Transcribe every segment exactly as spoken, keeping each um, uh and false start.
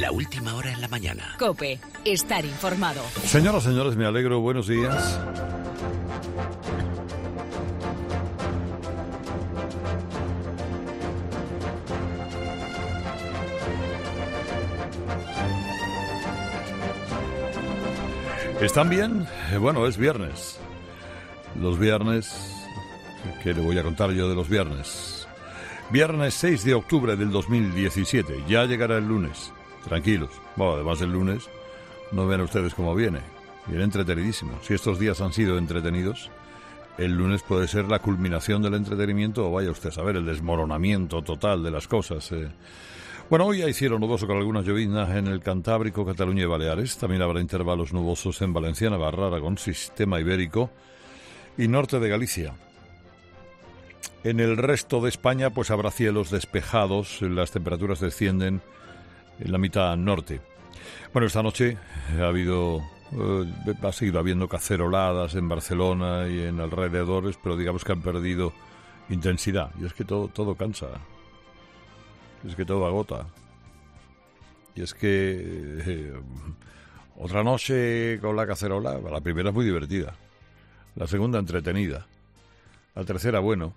La última hora en la mañana. COPE. Estar informado. Señoras, señores, me alegro. Buenos días. ¿Están bien? Bueno, es viernes. Los viernes... ¿Qué le voy a contar yo de los viernes? Viernes seis de octubre del dos mil diecisiete. Ya llegará el lunes. Tranquilos. Bueno, además del lunes, no ven ustedes cómo viene. Viene entretenidísimo. Si estos días han sido entretenidos, el lunes puede ser la culminación del entretenimiento o vaya usted a saber, el desmoronamiento total de las cosas. Eh. Bueno, hoy hay cielo nuboso con algunas lloviznas en el Cantábrico, Cataluña y Baleares. También habrá intervalos nubosos en Valencia, Navarra, Aragón, Sistema Ibérico y norte de Galicia. En el resto de España, pues habrá cielos despejados, las temperaturas descienden en la mitad norte. Bueno, esta noche ha habido, eh, ha seguido habiendo caceroladas en Barcelona y en alrededores, pero digamos que han perdido intensidad. Y es que todo, todo cansa. Es que todo agota. Y es que eh, otra noche con la cacerola, la primera es muy divertida, la segunda entretenida, la tercera bueno,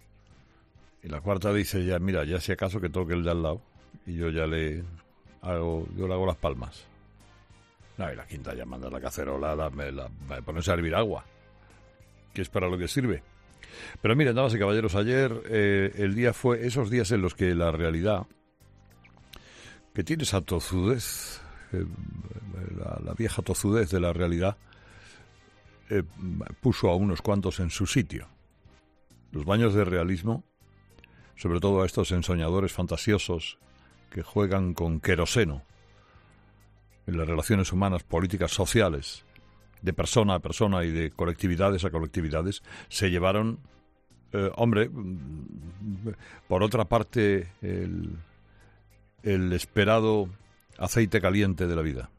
y la cuarta dice ya, mira, ya si acaso que toque el de al lado y yo ya le hago, yo le hago las palmas. No, y la quinta ya manda la cacerola, la, me, la, me pones a hervir agua, que es para lo que sirve. Pero miren, damas y caballeros, ayer eh, el día fue esos días en los que la realidad, que tiene esa tozudez, eh, la, la vieja tozudez de la realidad, eh, puso a unos cuantos en su sitio. Los baños de realismo, sobre todo a estos ensoñadores fantasiosos que juegan con queroseno en las relaciones humanas, políticas, sociales, de persona a persona y de colectividades a colectividades, se llevaron, eh, hombre, por otra parte, el, el esperado aceite caliente de la vida.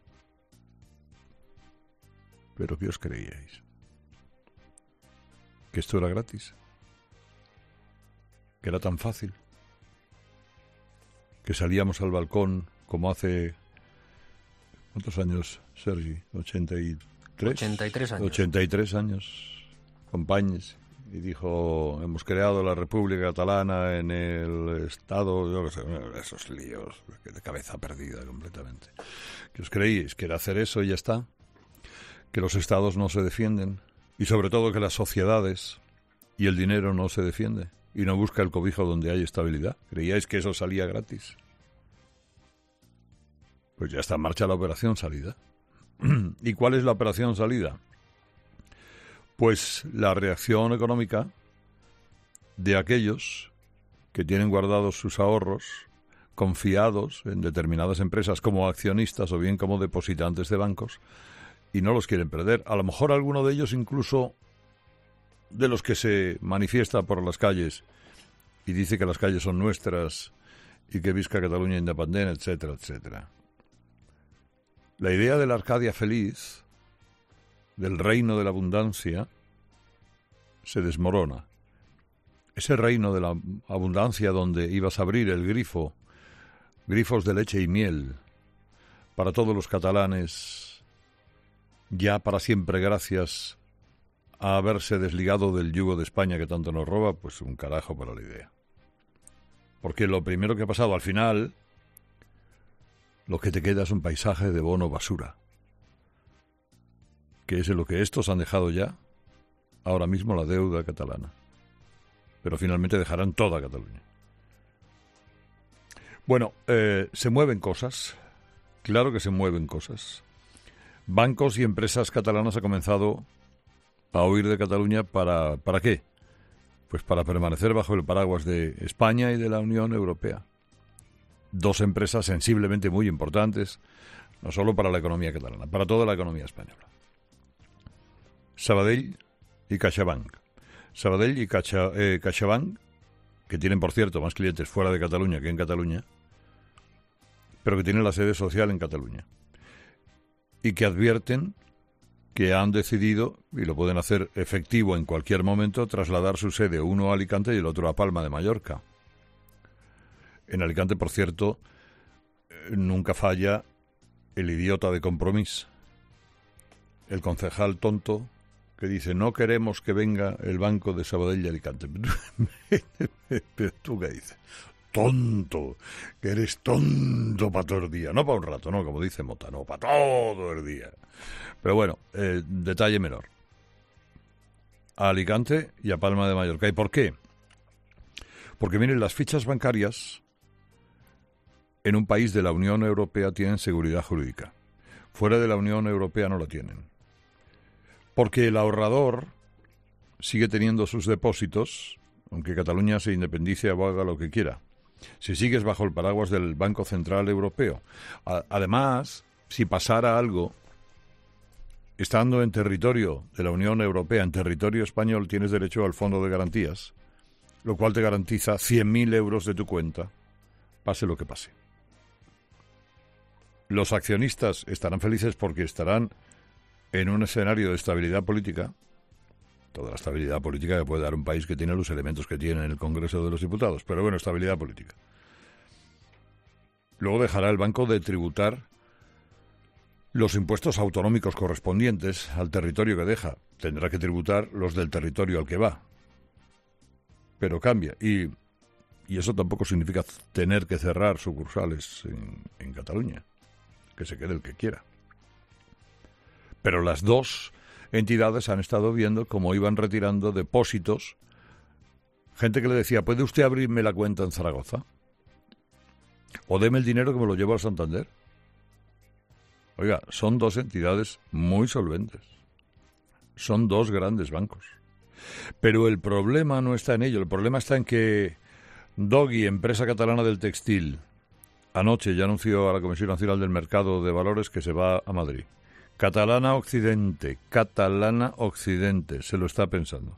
¿Pero qué os creíais? ¿Que esto era gratis? ¿Que era tan fácil? ¿Que salíamos al balcón como hace... ¿Cuántos años, Sergi? ¿ochenta y tres? ochenta y tres años. ochenta y tres años, compañes. Y dijo, hemos creado la República Catalana en el Estado... Yo qué sé, esos líos de cabeza perdida completamente. ¿Qué os creíais? ¿Que era hacer eso y ya está? ¿Que los Estados no se defienden? Y sobre todo que las sociedades y el dinero no se defiende y no busca el cobijo donde hay estabilidad. ¿Creíais que eso salía gratis? Pues ya está en marcha la operación salida. ¿Y cuál es la operación salida? Pues la reacción económica de aquellos que tienen guardados sus ahorros confiados en determinadas empresas como accionistas o bien como depositantes de bancos y no los quieren perder. A lo mejor alguno de ellos incluso de los que se manifiesta por las calles y dice que las calles son nuestras y que visca Cataluña independent, etcétera, etcétera. La idea de la Arcadia feliz, del reino de la abundancia, se desmorona. Ese reino de la abundancia donde ibas a abrir el grifo, grifos de leche y miel, para todos los catalanes, ya para siempre gracias a haberse desligado del yugo de España que tanto nos roba, pues un carajo para la idea. Porque lo primero que ha pasado al final... Lo que te queda es un paisaje de bono basura, que es en lo que estos han dejado ya, ahora mismo, la deuda catalana. Pero finalmente dejarán toda Cataluña. Bueno, eh, se mueven cosas, claro que se mueven cosas. Bancos y empresas catalanas han comenzado a huir de Cataluña para, ¿para qué? Pues para permanecer bajo el paraguas de España y de la Unión Europea. Dos empresas sensiblemente muy importantes, no solo para la economía catalana, para toda la economía española. Sabadell y CaixaBank. Sabadell y Caixa, eh, CaixaBank, que tienen, por cierto, más clientes fuera de Cataluña que en Cataluña, pero que tienen la sede social en Cataluña. Y que advierten que han decidido, y lo pueden hacer efectivo en cualquier momento, trasladar su sede uno a Alicante y el otro a Palma de Mallorca. En Alicante, por cierto, nunca falla el idiota de Compromís, el concejal tonto que dice no queremos que venga el banco de Sabadell y Alicante. Pero tú qué dices, tonto, que eres tonto para todo el día, no para un rato, no, como dice Mota, no, para todo el día. Pero bueno, eh, detalle menor. A Alicante y a Palma de Mallorca. ¿Y por qué? Porque miren, las fichas bancarias en un país de la Unión Europea tienen seguridad jurídica. Fuera de la Unión Europea no la tienen. Porque el ahorrador sigue teniendo sus depósitos, aunque Cataluña se independice o haga lo que quiera. Si sigues bajo el paraguas del Banco Central Europeo. A- además, si pasara algo, estando en territorio de la Unión Europea, en territorio español, tienes derecho al fondo de garantías, lo cual te garantiza cien mil euros de tu cuenta, pase lo que pase. Los accionistas estarán felices porque estarán en un escenario de estabilidad política, toda la estabilidad política que puede dar un país que tiene los elementos que tiene en el Congreso de los Diputados, pero bueno, estabilidad política. Luego dejará el banco de tributar los impuestos autonómicos correspondientes al territorio que deja. Tendrá que tributar los del territorio al que va. Pero cambia. Y, y eso tampoco significa tener que cerrar sucursales en, en Cataluña. Que se quede el que quiera. Pero las dos entidades han estado viendo cómo iban retirando depósitos. Gente que le decía, ¿puede usted abrirme la cuenta en Zaragoza? O deme el dinero que me lo llevo al Santander. Oiga, son dos entidades muy solventes. Son dos grandes bancos. Pero el problema no está en ello. El problema está en que Dogui, empresa catalana del textil, anoche ya anunció a la Comisión Nacional del Mercado de Valores que se va a Madrid. Catalana Occidente, Catalana Occidente, se lo está pensando.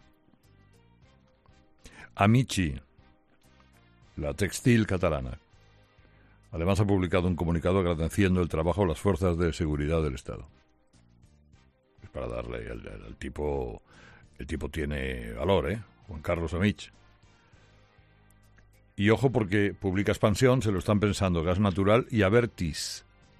Amici, la textil catalana, además ha publicado un comunicado agradeciendo el trabajo a las fuerzas de seguridad del Estado. Es para darle al, al tipo, el tipo tiene valor, ¿eh? Juan Carlos Amici. Y ojo porque publica Expansión, se lo están pensando, Gas Natural y Abertis,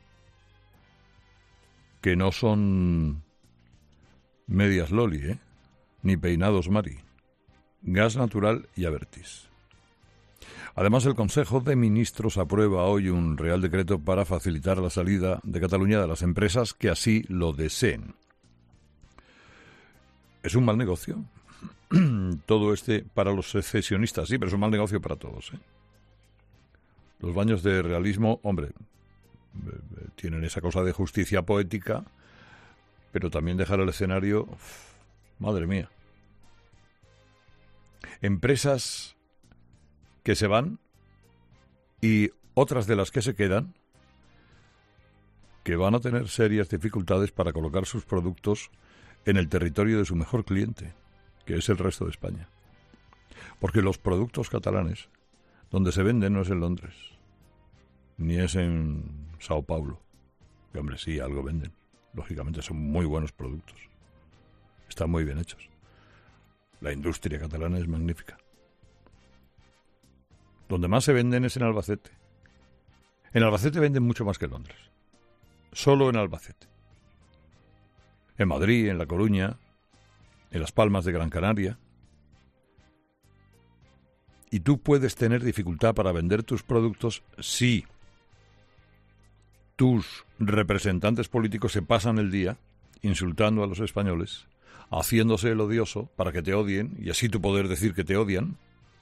que no son medias loli, ¿eh? Ni peinados Mari. Gas Natural y Abertis. Además, el Consejo de Ministros aprueba hoy un Real Decreto para facilitar la salida de Cataluña de las empresas que así lo deseen. Es un mal negocio. Todo este para los secesionistas, sí, pero es un mal negocio para todos, ¿eh? Los baños de realismo, hombre, tienen esa cosa de justicia poética, pero también dejar el escenario, uf, madre mía. Empresas que se van y otras de las que se quedan que van a tener serias dificultades para colocar sus productos en el territorio de su mejor cliente, que es el resto de España. Porque los productos catalanes, donde se venden no es en Londres, ni es en Sao Paulo, que hombre sí, algo venden. Lógicamente son muy buenos productos. Están muy bien hechos. La industria catalana es magnífica. Donde más se venden es en Albacete. En Albacete venden mucho más que en Londres. Solo en Albacete. En Madrid, en La Coruña, en Las Palmas de Gran Canaria. Y tú puedes tener dificultad para vender tus productos si tus representantes políticos se pasan el día insultando a los españoles, haciéndose el odioso para que te odien y así tú poder decir que te odian,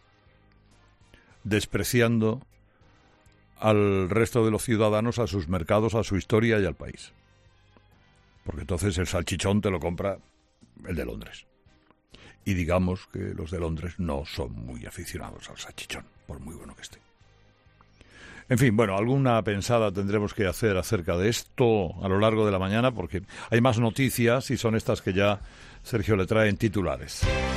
despreciando al resto de los ciudadanos, a sus mercados, a su historia y al país. Porque entonces el salchichón te lo compra el de Londres. Y digamos que los de Londres no son muy aficionados al salchichón, por muy bueno que esté. En fin, bueno, alguna pensada tendremos que hacer acerca de esto a lo largo de la mañana, porque hay más noticias y son estas que ya Sergio le trae en titulares.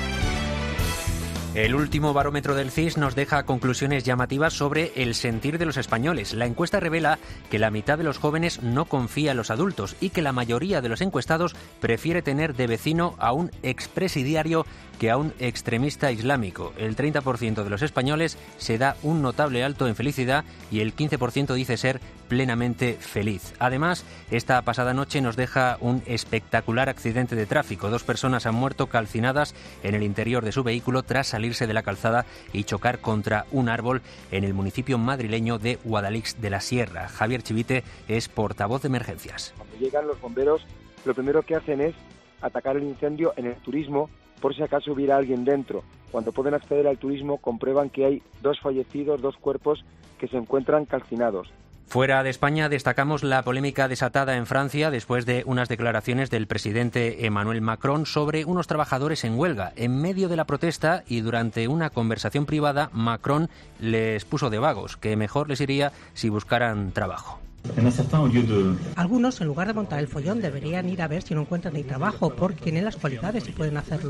El último barómetro del C I S nos deja conclusiones llamativas sobre el sentir de los españoles. La encuesta revela que la mitad de los jóvenes no confía en los adultos y que la mayoría de los encuestados prefiere tener de vecino a un expresidiario que a un extremista islámico. El treinta por ciento de los españoles se da un notable alto en felicidad y el quince por ciento dice ser plenamente feliz. Además, esta pasada noche nos deja un espectacular accidente de tráfico. Dos personas han muerto calcinadas en el interior de su vehículo tras salirse de la calzada y chocar contra un árbol en el municipio madrileño de Guadalix de la Sierra. Javier Chivite es portavoz de emergencias. Cuando llegan los bomberos, lo primero que hacen es atacar el incendio en el turismo, por si acaso hubiera alguien dentro. Cuando pueden acceder al turismo, comprueban que hay dos fallecidos, dos cuerpos que se encuentran calcinados. Fuera de España, destacamos la polémica desatada en Francia después de unas declaraciones del presidente Emmanuel Macron sobre unos trabajadores en huelga. En medio de la protesta y durante una conversación privada, Macron les puso de vagos, que mejor les iría si buscaran trabajo. Algunos, en lugar de montar el follón, deberían ir a ver si no encuentran ni trabajo, porque tienen las cualidades y pueden hacerlo.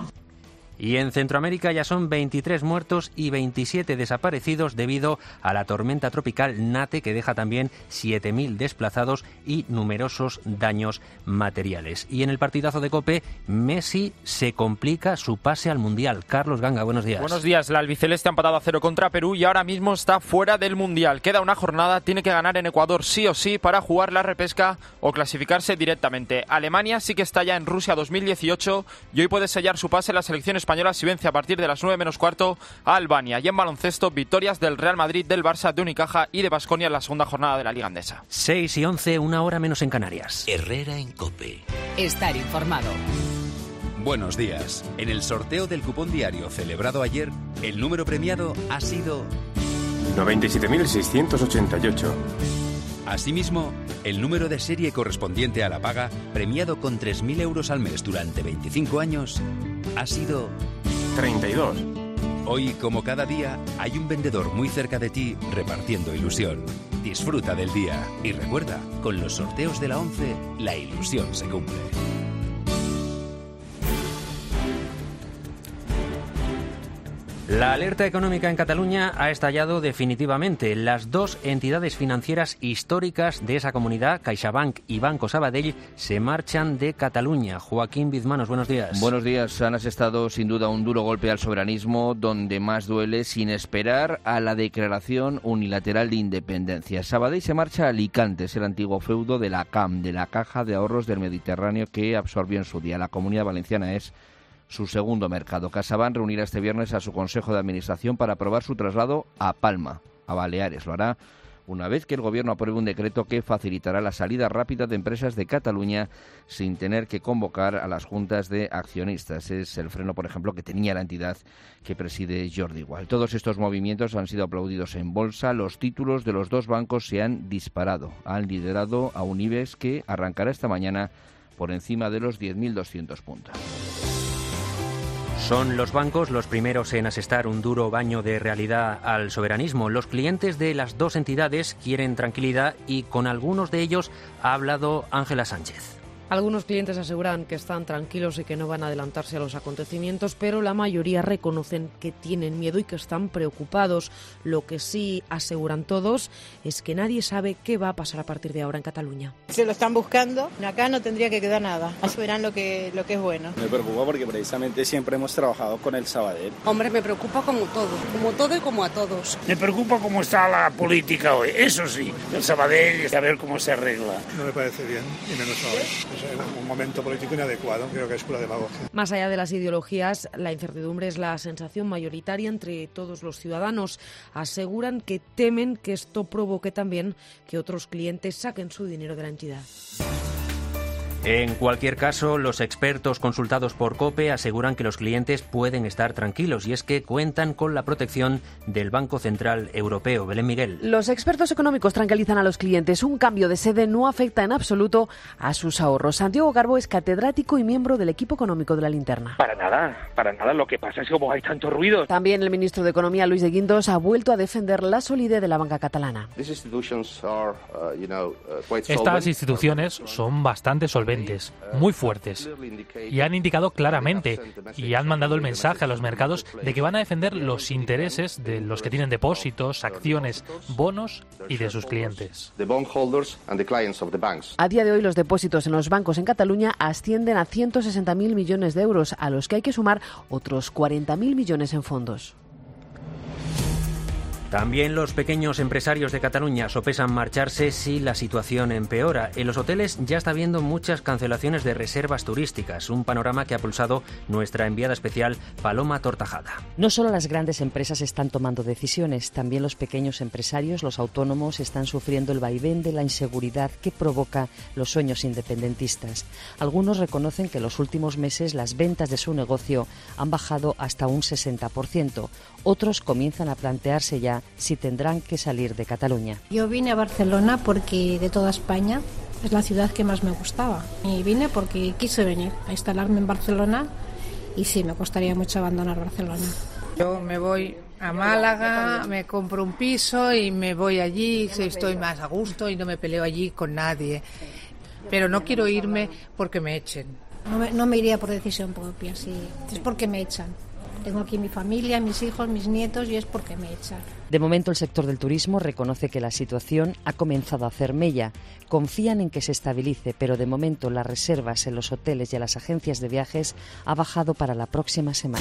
Y en Centroamérica ya son veintitrés muertos y veintisiete desaparecidos debido a la tormenta tropical Nate, que deja también siete mil desplazados y numerosos daños materiales. Y en el partidazo de COPE, Messi se complica su pase al Mundial. Carlos Ganga, buenos días. Buenos días. La albiceleste ha empatado a cero contra Perú y ahora mismo está fuera del Mundial. Queda una jornada, tiene que ganar en Ecuador sí o sí para jugar la repesca o clasificarse directamente. Alemania sí que está ya en Rusia dos mil dieciocho y hoy puede sellar su pase en la selección española si vence a partir de las nueve menos cuarto a Albania. Y en baloncesto, victorias del Real Madrid, del Barça, de Unicaja y de Baskonia en la segunda jornada de la Liga Andesa. seis y once, una hora menos en Canarias. Herrera en COPE. Estar informado. Buenos días. En el sorteo del cupón diario celebrado ayer, el número premiado ha sido noventa y siete mil seiscientos ochenta y ocho. Asimismo, el número de serie correspondiente a la paga, premiado con tres mil euros al mes durante veinticinco años, ha sido treinta y dos. Hoy, como cada día, hay un vendedor muy cerca de ti repartiendo ilusión. Disfruta del día y recuerda, con los sorteos de la once, la ilusión se cumple. La alerta económica en Cataluña ha estallado definitivamente. Las dos entidades financieras históricas de esa comunidad, CaixaBank y Banco Sabadell, se marchan de Cataluña. Joaquín Bizmanos, buenos días. Buenos días. Han asestado sin duda un duro golpe al soberanismo, donde más duele sin esperar a la declaración unilateral de independencia. Sabadell se marcha a Alicante, es el antiguo feudo de la C A M, de la Caja de Ahorros del Mediterráneo, que absorbió en su día. La Comunidad Valenciana es su segundo mercado. CaixaBank reunirá este viernes a su Consejo de Administración para aprobar su traslado a Palma, a Baleares. Lo hará una vez que el Gobierno apruebe un decreto que facilitará la salida rápida de empresas de Cataluña sin tener que convocar a las juntas de accionistas. Es el freno, por ejemplo, que tenía la entidad que preside Jordi Wild. Todos estos movimientos han sido aplaudidos en bolsa. Los títulos de los dos bancos se han disparado. Han liderado a un IBEX que arrancará esta mañana por encima de los diez mil doscientos puntos. Son los bancos los primeros en asestar un duro baño de realidad al soberanismo. Los clientes de las dos entidades quieren tranquilidad y con algunos de ellos ha hablado Ángela Sánchez. Algunos clientes aseguran que están tranquilos y que no van a adelantarse a los acontecimientos, pero la mayoría reconocen que tienen miedo y que están preocupados. Lo que sí aseguran todos es que nadie sabe qué va a pasar a partir de ahora en Cataluña. Se lo están buscando, acá no tendría que quedar nada, así verán lo que, lo que es bueno. Me preocupa porque precisamente siempre hemos trabajado con el Sabadell. Hombre, me preocupa como todo, como todo y como a todos. Me preocupa cómo está la política hoy, eso sí, el Sabadell, a ver cómo se arregla. No me parece bien, y menos ahora. Es un momento político inadecuado, creo que es pura demagogia. Más allá de las ideologías, la incertidumbre es la sensación mayoritaria entre todos los ciudadanos. Aseguran que temen que esto provoque también que otros clientes saquen su dinero de la entidad. En cualquier caso, los expertos consultados por COPE aseguran que los clientes pueden estar tranquilos y es que cuentan con la protección del Banco Central Europeo. Belén Miguel. Los expertos económicos tranquilizan a los clientes. Un cambio de sede no afecta en absoluto a sus ahorros. Santiago Garbo es catedrático y miembro del equipo económico de La Linterna. Para nada, para nada. Lo que pasa es que como hay tanto ruido. También el ministro de Economía, Luis de Guindos, ha vuelto a defender la solidez de la banca catalana. Estas instituciones son bastante solventes, muy fuertes, y han indicado claramente y han mandado el mensaje a los mercados de que van a defender los intereses de los que tienen depósitos, acciones, bonos y de sus clientes. A día de hoy los depósitos en los bancos en Cataluña ascienden a ciento sesenta mil millones de euros, a los que hay que sumar otros cuarenta mil millones en fondos. También los pequeños empresarios de Cataluña sopesan marcharse si la situación empeora. En los hoteles ya está habiendo muchas cancelaciones de reservas turísticas, un panorama que ha pulsado nuestra enviada especial Paloma Tortajada. No solo las grandes empresas están tomando decisiones, también los pequeños empresarios, los autónomos, están sufriendo el vaivén de la inseguridad que provoca los sueños independentistas. Algunos reconocen que en los últimos meses las ventas de su negocio han bajado hasta un sesenta por ciento. Otros comienzan a plantearse ya si tendrán que salir de Cataluña. Yo vine a Barcelona porque de toda España es la ciudad que más me gustaba y vine porque quise venir a instalarme en Barcelona y sí, me costaría mucho abandonar Barcelona. Yo me voy a Málaga, me compro un piso y me voy allí, estoy más a gusto y no me peleo allí con nadie. Pero no quiero irme porque me echen. No me, no me iría por decisión propia, sí, es porque me echan. Tengo aquí mi familia, mis hijos, mis nietos y es porque me echan. De momento el sector del turismo reconoce que la situación ha comenzado a hacer mella. Confían en que se estabilice, pero de momento las reservas en los hoteles y en las agencias de viajes ha bajado para la próxima semana.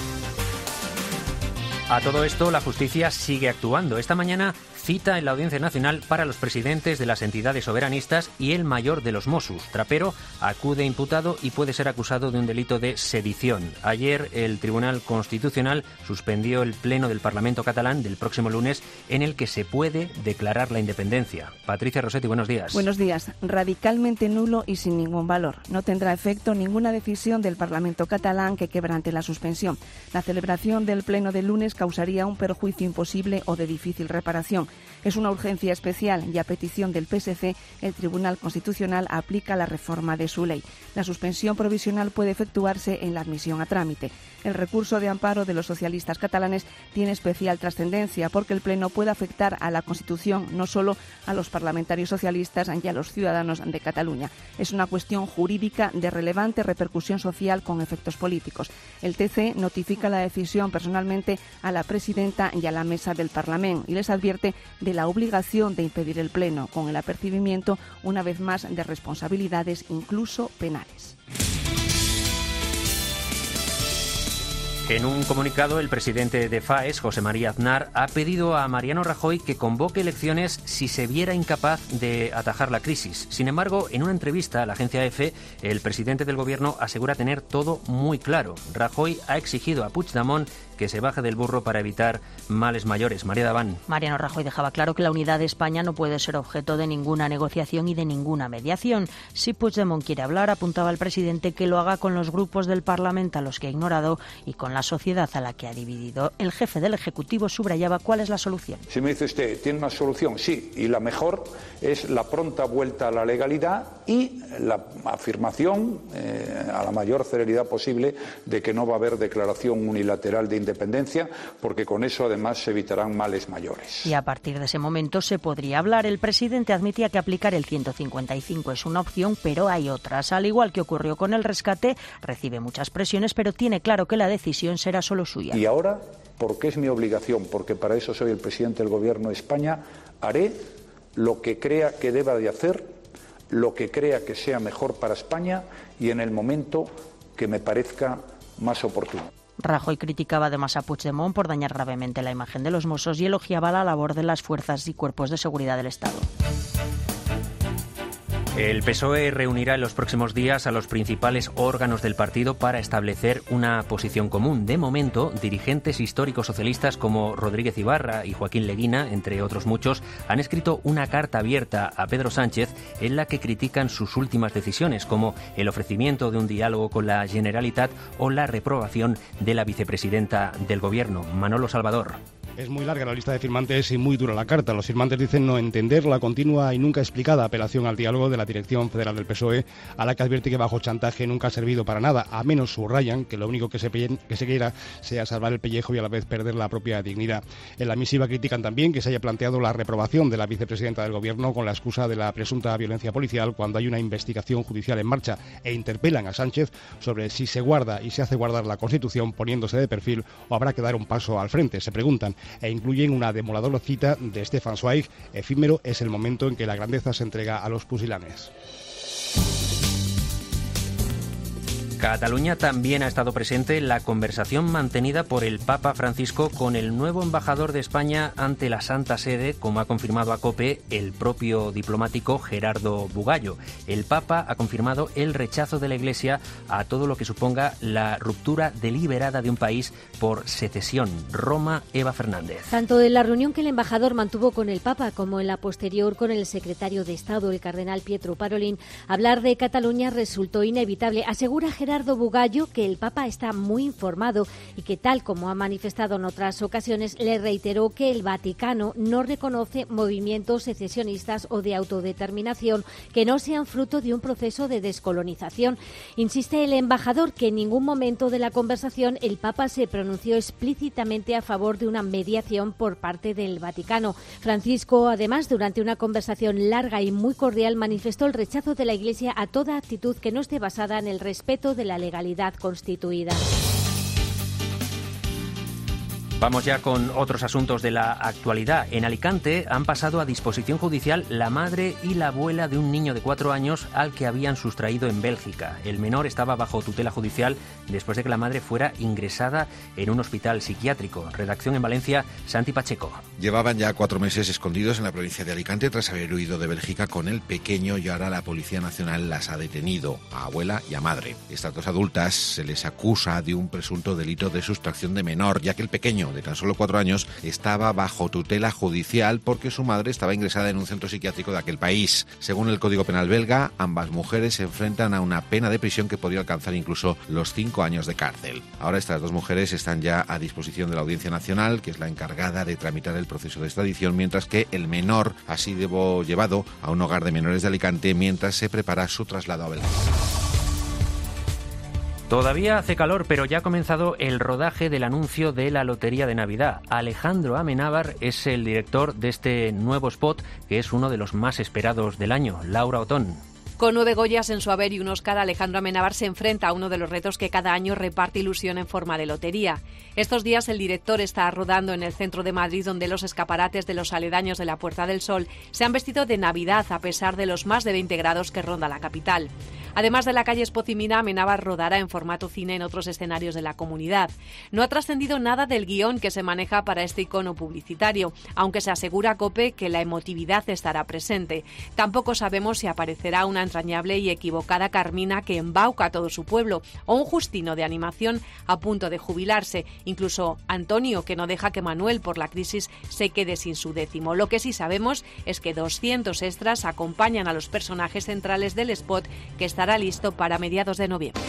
A todo esto, la justicia sigue actuando. Esta mañana cita en la Audiencia Nacional para los presidentes de las entidades soberanistas y el mayor de los Mossos. Trapero acude imputado y puede ser acusado de un delito de sedición. Ayer el Tribunal Constitucional suspendió el pleno del Parlamento catalán del próximo lunes en el que se puede declarar la independencia. Patricia Rossetti, buenos días. Buenos días. Radicalmente nulo y sin ningún valor. No tendrá efecto ninguna decisión del Parlamento catalán que quebrante la suspensión. La celebración del pleno del lunes causaría un perjuicio imposible o de difícil reparación. Es una urgencia especial y a petición del P S C el Tribunal Constitucional aplica la reforma de su ley. La suspensión provisional puede efectuarse en la admisión a trámite. El recurso de amparo de los socialistas catalanes tiene especial trascendencia porque el Pleno puede afectar a la Constitución, no solo a los parlamentarios socialistas y a los ciudadanos de Cataluña. Es una cuestión jurídica de relevante repercusión social con efectos políticos. El T C notifica la decisión personalmente a la presidenta y a la mesa del Parlamento y les advierte de la obligación de impedir el Pleno, con el apercibimiento, una vez más, de responsabilidades incluso penales. En un comunicado, el presidente de FAES, José María Aznar, ha pedido a Mariano Rajoy que convoque elecciones si se viera incapaz de atajar la crisis. Sin embargo, en una entrevista a la agencia EFE, el presidente del gobierno asegura tener todo muy claro. Rajoy ha exigido a Puigdemont que se baje del burro para evitar males mayores. María Daván. Mariano Rajoy dejaba claro que la unidad de España no puede ser objeto de ninguna negociación y de ninguna mediación. Si Puigdemont quiere hablar, apuntaba el presidente, que lo haga con los grupos del Parlamento a los que ha ignorado y con la sociedad a la que ha dividido. El jefe del Ejecutivo subrayaba cuál es la solución. Si me dice usted, ¿tiene una solución? Sí, y la mejor es la pronta vuelta a la legalidad y la afirmación eh, a la mayor celeridad posible de que no va a haber declaración unilateral de independencia, porque con eso además se evitarán males mayores. Y a partir de ese momento se podría hablar. El presidente admitía que aplicar el ciento cincuenta y cinco es una opción, pero hay otras. Al igual que ocurrió con el rescate, recibe muchas presiones, pero tiene claro que la decisión será solo suya. Y ahora, porque es mi obligación, porque para eso soy el presidente del Gobierno de España, haré lo que crea que deba de hacer, lo que crea que sea mejor para España y en el momento que me parezca más oportuno. Rajoy criticaba además a Puigdemont por dañar gravemente la imagen de los Mossos y elogiaba la labor de las fuerzas y cuerpos de seguridad del Estado. El P S O E reunirá en los próximos días a los principales órganos del partido para establecer una posición común. De momento, dirigentes históricos socialistas como Rodríguez Ibarra y Joaquín Leguina, entre otros muchos, han escrito una carta abierta a Pedro Sánchez en la que critican sus últimas decisiones, como el ofrecimiento de un diálogo con la Generalitat o la reprobación de la vicepresidenta del Gobierno, Manolo Salvador. Es muy larga la lista de firmantes y muy dura la carta. Los firmantes dicen no entender la continua y nunca explicada apelación al diálogo de la Dirección Federal del P S O E, a la que advierte que bajo chantaje nunca ha servido para nada. A menos subrayan que lo único que se, que se quiera sea salvar el pellejo y a la vez perder la propia dignidad. En la misiva critican también que se haya planteado la reprobación de la vicepresidenta del Gobierno con la excusa de la presunta violencia policial cuando hay una investigación judicial en marcha, e interpelan a Sánchez sobre si se guarda y se hace guardar la Constitución poniéndose de perfil o habrá que dar un paso al frente. Se preguntan, e incluyen una demoledora cita de Stefan Zweig: efímero es el momento en que la grandeza se entrega a los pusilanes. Cataluña también ha estado presente en la conversación mantenida por el Papa Francisco con el nuevo embajador de España ante la Santa Sede, como ha confirmado a COPE el propio diplomático Gerardo Bugallo. El Papa ha confirmado el rechazo de la Iglesia a todo lo que suponga la ruptura deliberada de un país por secesión. Roma, Eva Fernández. Tanto en la reunión que el embajador mantuvo con el Papa como en la posterior con el secretario de Estado, el cardenal Pietro Parolin, hablar de Cataluña resultó inevitable. Asegura Gerardo Bugallo que el Papa está muy informado y que, tal como ha manifestado en otras ocasiones, le reiteró que el Vaticano no reconoce movimientos secesionistas o de autodeterminación que no sean fruto de un proceso de descolonización. Insiste el embajador que en ningún momento de la conversación el Papa se pronunció explícitamente a favor de una mediación por parte del Vaticano. Francisco, además, durante una conversación larga y muy cordial, manifestó el rechazo de la Iglesia a toda actitud que no esté basada en el respeto de la legalidad constituida. Vamos ya con otros asuntos de la actualidad. En Alicante han pasado a disposición judicial la madre y la abuela de un niño de cuatro años al que habían sustraído en Bélgica. El menor estaba bajo tutela judicial después de que la madre fuera ingresada en un hospital psiquiátrico. Redacción en Valencia, Santi Pacheco. Llevaban ya cuatro meses escondidos en la provincia de Alicante tras haber huido de Bélgica con el pequeño y ahora la Policía Nacional las ha detenido, a abuela y a madre. Estas dos adultas se les acusa de un presunto delito de sustracción de menor, ya que el pequeño, de tan solo cuatro años, estaba bajo tutela judicial porque su madre estaba ingresada en un centro psiquiátrico de aquel país. Según el Código Penal belga, ambas mujeres se enfrentan a una pena de prisión que podría alcanzar incluso los cinco años de cárcel. Ahora estas dos mujeres están ya a disposición de la Audiencia Nacional, que es la encargada de tramitar el proceso de extradición, mientras que el menor ha sido llevado a un hogar de menores de Alicante mientras se prepara su traslado a Bélgica. Todavía hace calor, pero ya ha comenzado el rodaje del anuncio de la Lotería de Navidad. Alejandro Amenábar es el director de este nuevo spot, que es uno de los más esperados del año. Laura Otón. Con nueve Goyas en su haber y un Oscar, Alejandro Amenábar se enfrenta a uno de los retos que cada año reparte ilusión en forma de lotería. Estos días el director está rodando en el centro de Madrid, donde los escaparates de los aledaños de la Puerta del Sol se han vestido de Navidad a pesar de los más de veinte grados que ronda la capital. Además de la calle Espocimina, Amenábar rodará en formato cine en otros escenarios de la comunidad. No ha trascendido nada del guión que se maneja para este icono publicitario, aunque se asegura a COPE que la emotividad estará presente. Tampoco sabemos si aparecerá una entrañable y equivocada Carmina que embauca a todo su pueblo, o un Justino de animación a punto de jubilarse, incluso Antonio, que no deja que Manuel, por la crisis, se quede sin su décimo. Lo que sí sabemos es que doscientos extras acompañan a los personajes centrales del spot, que estará listo para mediados de noviembre.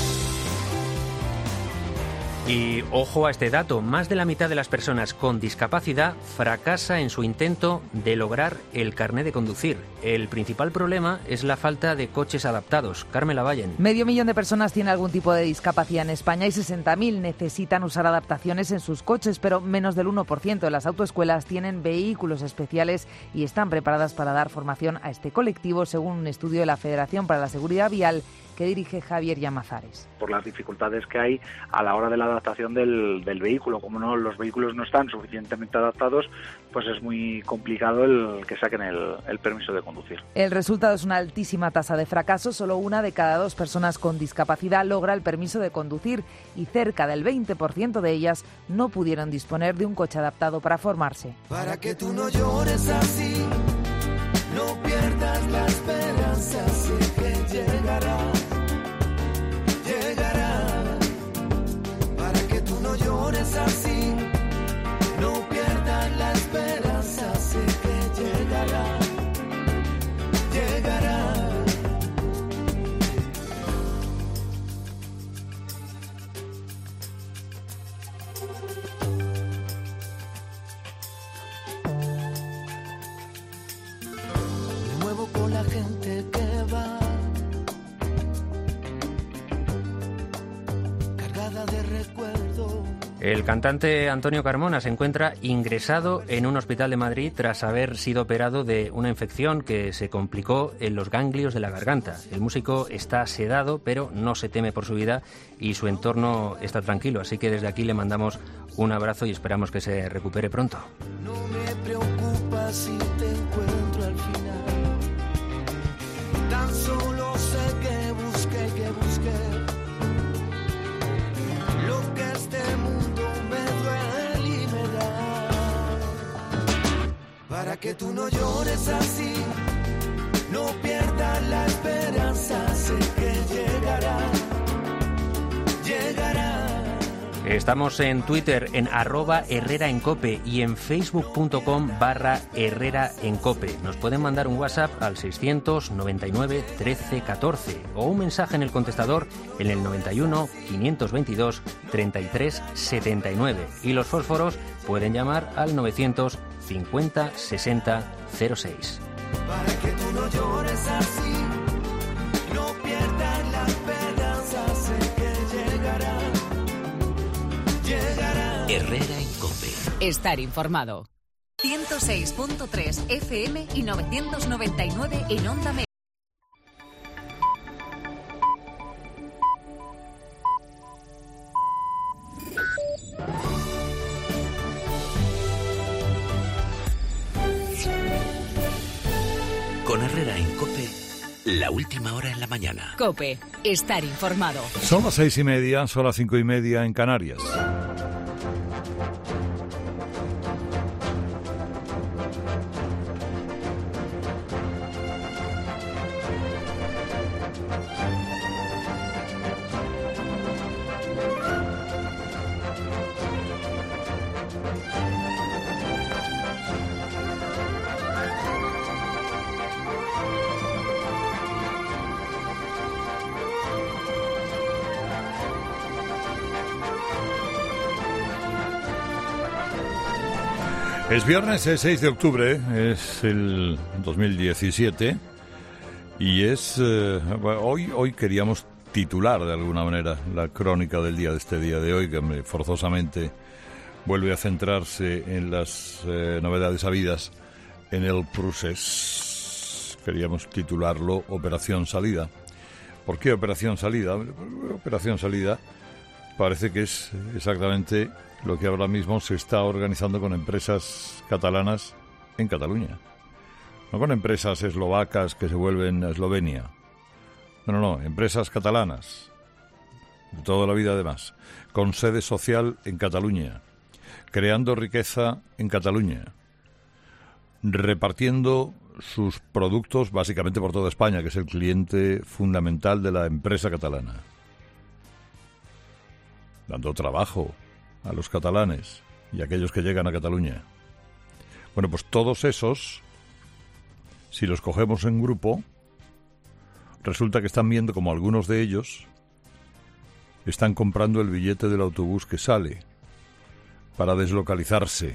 Y ojo a este dato, más de la mitad de las personas con discapacidad fracasa en su intento de lograr el carné de conducir. El principal problema es la falta de coches adaptados. Carmen Lavallen. Medio millón de personas tiene algún tipo de discapacidad en España y sesenta mil necesitan usar adaptaciones en sus coches, pero menos del uno por ciento de las autoescuelas tienen vehículos especiales y están preparadas para dar formación a este colectivo, según un estudio de la Federación para la Seguridad Vial que dirige Javier Llamazares. Por las dificultades que hay a la hora de la adaptación del, del vehículo. Como no, los vehículos no están suficientemente adaptados, pues es muy complicado el que saquen el, el permiso de conducir. El resultado es una altísima tasa de fracaso. Solo una de cada dos personas con discapacidad logra el permiso de conducir y cerca del veinte por ciento de ellas no pudieron disponer de un coche adaptado para formarse. Para que tú no llores así, no pierdas la esperanza, sé que llegará. Llegará, para que tú no llores así, no pierdas la esperanza, sé que llegará, llegará. Me muevo con la gente que va. El cantante Antonio Carmona se encuentra ingresado en un hospital de Madrid tras haber sido operado de una infección que se complicó en los ganglios de la garganta. El músico está sedado, pero no se teme por su vida y su entorno está tranquilo. Así que desde aquí le mandamos un abrazo y esperamos que se recupere pronto. No me preocupa si te encuentro al final. Tan solo sé que busqué, que busqué que tú no llores así, no pierdas la esperanza, sé que llegará, llegará. Estamos en Twitter en arroba Herrera en Cope y en facebook.com barra Herrera en Cope. Nos pueden mandar un WhatsApp al seiscientos noventa y nueve trece catorce o un mensaje en el contestador en el noventa y uno quinientos veintidós treinta y tres setenta y nueve. Y los fósforos pueden llamar al novecientos cincuenta sesenta cero seis. Para que tú no llores así, no pierdas la esperanza, sé que llegará. Herrera en Cope. Estar informado. ciento seis punto tres F M y novecientos noventa y nueve en Onda Media. Con Herrera en Cope, la última hora en la mañana. Cope, estar informado. Son las seis y media, son las cinco y media en Canarias. Es viernes, es seis de octubre, es el dos mil diecisiete y es eh, hoy hoy queríamos titular de alguna manera la crónica del día de este día de hoy, que forzosamente vuelve a centrarse en las eh, novedades habidas en el procés. Queríamos titularlo Operación Salida. ¿Por qué Operación Salida? Operación Salida parece que es exactamente lo que ahora mismo se está organizando con empresas catalanas en Cataluña. No con empresas eslovacas que se vuelven a Eslovenia. No, no, no, empresas catalanas, de toda la vida además, con sede social en Cataluña, creando riqueza en Cataluña, repartiendo sus productos básicamente por toda España, que es el cliente fundamental de la empresa catalana, dando trabajo a los catalanes y a aquellos que llegan a Cataluña. Bueno, pues todos esos, si los cogemos en grupo, resulta que están viendo como algunos de ellos están comprando el billete del autobús que sale para deslocalizarse.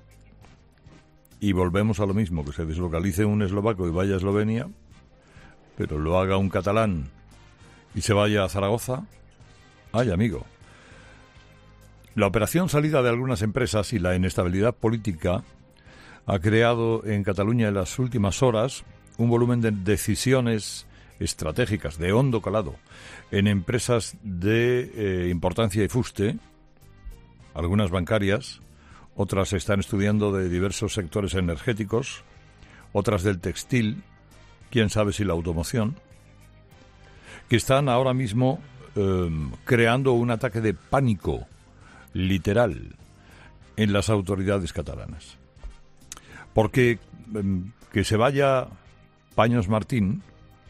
Y volvemos a lo mismo, que se deslocalice un eslovaco y vaya a Eslovenia, pero lo haga un catalán y se vaya a Zaragoza. ¡Ay, amigo! La operación salida de algunas empresas y la inestabilidad política ha creado en Cataluña en las últimas horas un volumen de decisiones estratégicas de hondo calado en empresas de eh, importancia y fuste, algunas bancarias, otras están estudiando de diversos sectores energéticos, otras del textil, quién sabe si la automoción, que están ahora mismo eh, creando un ataque de pánico literal en las autoridades catalanas. Porque eh, que se vaya Paños Martín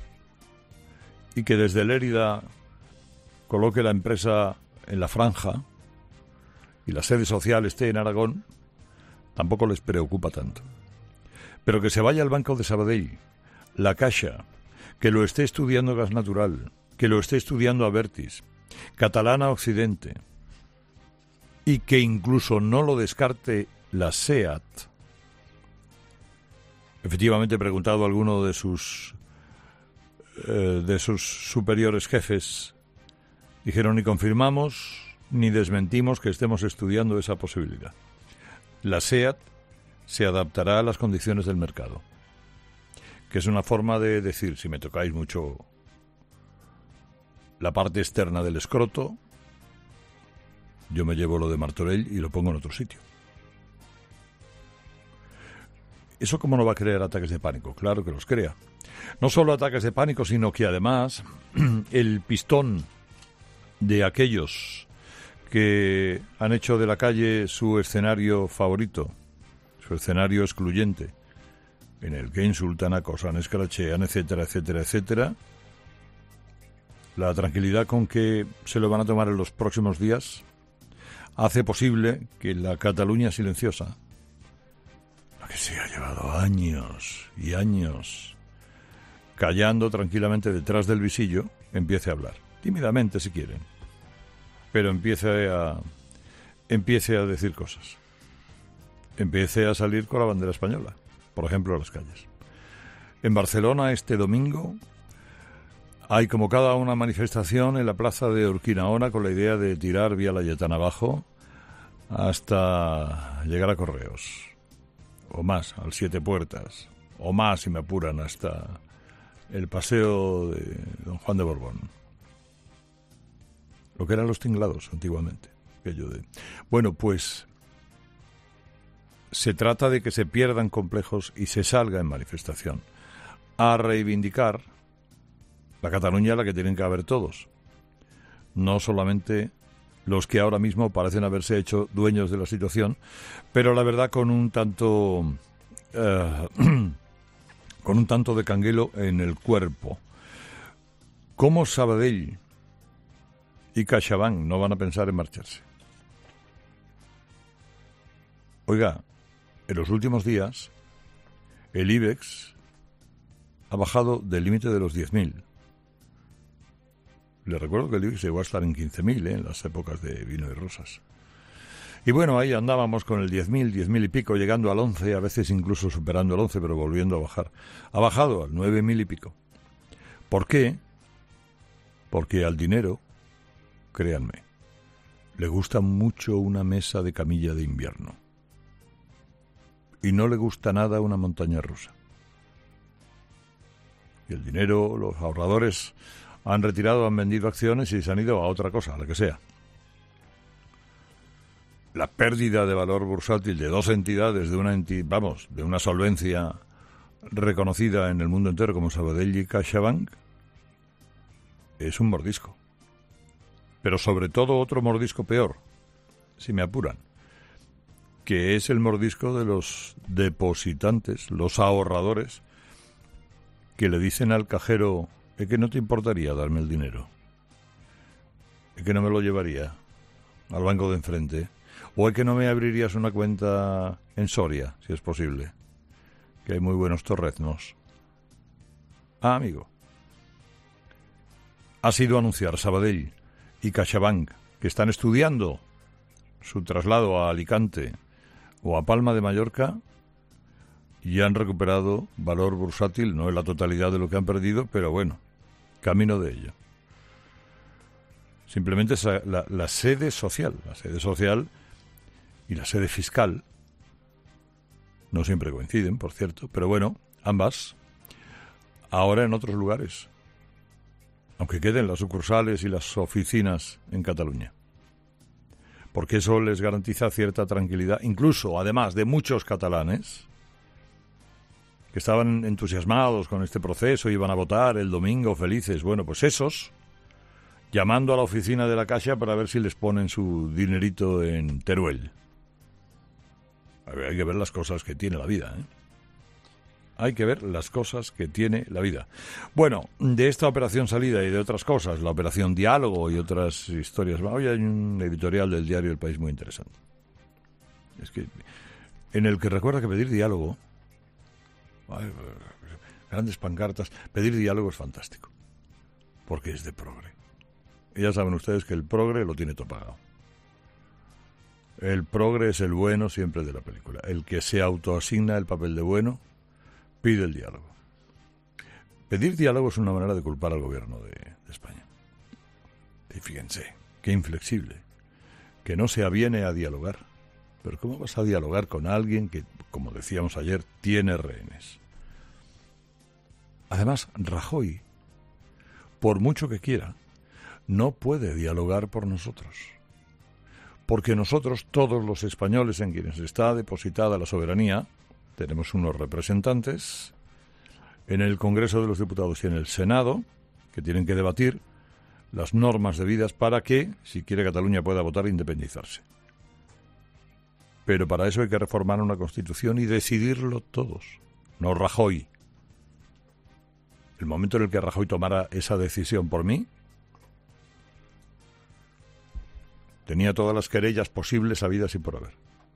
y que desde Lérida coloque la empresa en la franja y la sede social esté en Aragón, tampoco les preocupa tanto. Pero que se vaya el Banco de Sabadell, la Caixa, que lo esté estudiando Gas Natural, que lo esté estudiando Abertis, Catalana Occidente, y que incluso no lo descarte la SEAT. Efectivamente, he preguntado a alguno de sus eh, de sus superiores jefes, dijeron ni confirmamos ni desmentimos que estemos estudiando esa posibilidad. La SEAT se adaptará a las condiciones del mercado, que es una forma de decir, si me tocáis mucho la parte externa del escroto, yo me llevo lo de Martorell y lo pongo en otro sitio. ¿Eso cómo no va a crear ataques de pánico? Claro que los crea. No solo ataques de pánico, sino que además el pistón de aquellos que han hecho de la calle su escenario favorito, su escenario excluyente, en el que insultan, acosan, escrachean, etcétera, etcétera, etcétera, la tranquilidad con que se lo van a tomar en los próximos días hace posible que la Cataluña silenciosa, la que se ha llevado años y años callando tranquilamente detrás del visillo, empiece a hablar, tímidamente si quieren, pero empiece a, empiece a decir cosas, empiece a salir con la bandera española, por ejemplo, a las calles. En Barcelona este domingo hay convocada una manifestación en la plaza de Urquinaona con la idea de tirar Vía Laietana abajo hasta llegar a Correos, o más, al Siete Puertas, o más, si me apuran, hasta el paseo de Don Juan de Borbón. Lo que eran los tinglados antiguamente. Aquello de... Bueno, pues se trata de que se pierdan complejos y se salga en manifestación a reivindicar la Cataluña a la que tienen que haber todos, no solamente los que ahora mismo parecen haberse hecho dueños de la situación, pero la verdad con un tanto uh, con un tanto de canguelo en el cuerpo. ¿Cómo Sabadell y CaixaBank no van a pensar en marcharse? Oiga, en los últimos días el IBEX ha bajado del límite de los diez mil. Les recuerdo que el IBEX llegó a estar en quince mil, ¿eh? En las épocas de vino y rosas. Y bueno, ahí andábamos con el diez mil, diez mil y pico, llegando al once, a veces incluso superando el once, pero volviendo a bajar. Ha bajado al nueve mil y pico. ¿Por qué? Porque al dinero, créanme, le gusta mucho una mesa de camilla de invierno. Y no le gusta nada una montaña rusa. Y el dinero, los ahorradores han retirado, han vendido acciones y se han ido a otra cosa, a la que sea. La pérdida de valor bursátil de dos entidades, de una enti- vamos, de una solvencia reconocida en el mundo entero como Sabadell y CaixaBank, es un mordisco. Pero sobre todo otro mordisco peor, si me apuran, que es el mordisco de los depositantes, los ahorradores, que le dicen al cajero: ¿es que no te importaría darme el dinero? ¿Es que no me lo llevaría al banco de enfrente? ¿O es que no me abrirías una cuenta en Soria, si es posible? Que hay muy buenos torreznos. Ah, amigo. Ha sido anunciar Sabadell y CaixaBank que están estudiando su traslado a Alicante o a Palma de Mallorca y han recuperado valor bursátil, no en la totalidad de lo que han perdido, pero bueno, camino de ello. Simplemente la, la sede social, la sede social y la sede fiscal no siempre coinciden, por cierto, pero bueno, ambas ahora en otros lugares, aunque queden las sucursales y las oficinas en Cataluña, porque eso les garantiza cierta tranquilidad, incluso, además de muchos catalanes que estaban entusiasmados con este proceso, iban a votar el domingo felices. Bueno, pues esos, llamando a la oficina de la Caixa para ver si les ponen su dinerito en Teruel. Hay que ver las cosas que tiene la vida, ¿eh? Hay que ver las cosas que tiene la vida. Bueno, de esta operación salida y de otras cosas, la operación Diálogo y otras historias. Hoy hay un editorial del diario El País muy interesante. Es que, en el que recuerda que pedir diálogo, ay, grandes pancartas, pedir diálogo es fantástico, porque es de progre. Y ya saben ustedes que el progre lo tiene todo pagado. El progre es el bueno siempre de la película. El que se autoasigna el papel de bueno pide el diálogo. Pedir diálogo es una manera de culpar al gobierno de, de España. Y fíjense, qué inflexible, que no se aviene a dialogar. Pero ¿cómo vas a dialogar con alguien que, como decíamos ayer, tiene rehenes? Además, Rajoy, por mucho que quiera, no puede dialogar por nosotros. Porque nosotros, todos los españoles en quienes está depositada la soberanía, tenemos unos representantes en el Congreso de los Diputados y en el Senado que tienen que debatir las normas debidas para que, si quiere Cataluña, pueda votar e independizarse. Pero para eso hay que reformar una Constitución y decidirlo todos. no Rajoy. El momento en el que Rajoy tomara esa decisión por mí, tenía todas las querellas posibles, habidas y por haber.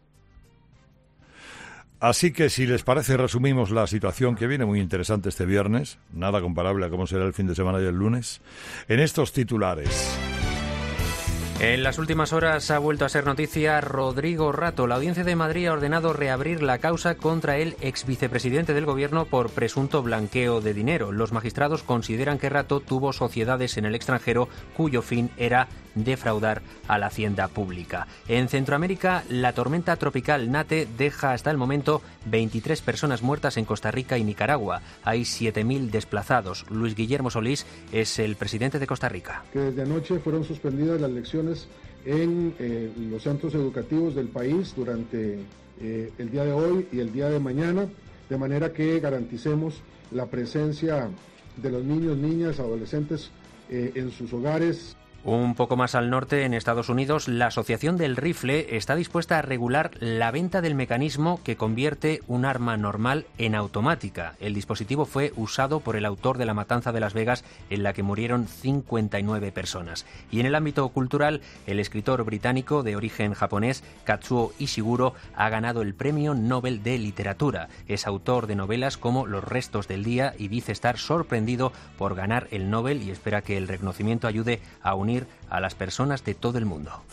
Así que, si les parece, resumimos la situación, que viene muy interesante este viernes, nada comparable a cómo será el fin de semana y el lunes, en estos titulares. En las últimas horas ha vuelto a ser noticia Rodrigo Rato. La Audiencia de Madrid ha ordenado reabrir la causa contra el ex vicepresidente del Gobierno por presunto blanqueo de dinero. Los magistrados consideran que Rato tuvo sociedades en el extranjero cuyo fin era defraudar a la hacienda pública. En Centroamérica, la tormenta tropical Nate deja hasta el momento veintitrés personas muertas en Costa Rica y Nicaragua. Hay siete mil desplazados. Luis Guillermo Solís es el presidente de Costa Rica. Que desde anoche fueron suspendidas las lecciones en eh, los centros educativos del país durante eh, el día de hoy y el día de mañana, de manera que garanticemos la presencia de los niños, niñas, adolescentes eh, en sus hogares. Un poco más al norte, en Estados Unidos, la Asociación del Rifle está dispuesta a regular la venta del mecanismo que convierte un arma normal en automática. El dispositivo fue usado por el autor de la matanza de Las Vegas, en la que murieron cincuenta y nueve personas. Y en el ámbito cultural, el escritor británico de origen japonés, Katsuo Ishiguro, ha ganado el Premio Nobel de Literatura. Es autor de novelas como Los restos del día y dice estar sorprendido por ganar el Nobel y espera que el reconocimiento ayude a unir a las personas de todo el mundo.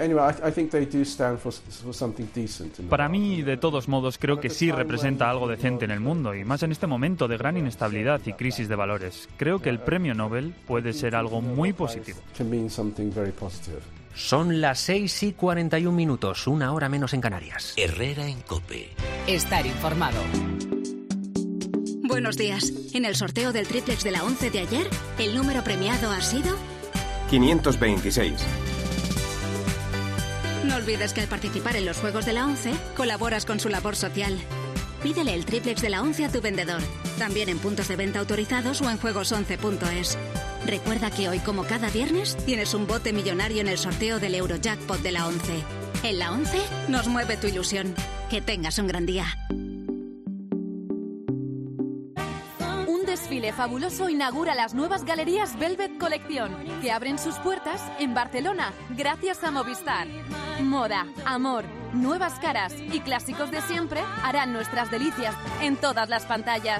Para mí, de todos modos, creo que sí representa algo decente en el mundo, y más en este momento de gran inestabilidad y crisis de valores. Creo que el premio Nobel puede ser algo muy positivo. Son las seis y cuarenta y un minutos, una hora menos en Canarias. Herrera en COPE. Estar informado. Buenos días. En el sorteo del triplex de la once de ayer, el número premiado ha sido quinientos veintiséis. No olvides que al participar en los Juegos de la once, colaboras con su labor social. Pídele el triplex de la once a tu vendedor, también en puntos de venta autorizados o en juegos once punto es. Recuerda que hoy, como cada viernes, tienes un bote millonario en el sorteo del Eurojackpot de la once. En la once nos mueve tu ilusión. Que tengas un gran día. Desfile fabuloso inaugura las nuevas galerías Velvet Colección, que abren sus puertas en Barcelona gracias a Movistar. Moda, amor, nuevas caras y clásicos de siempre harán nuestras delicias en todas las pantallas.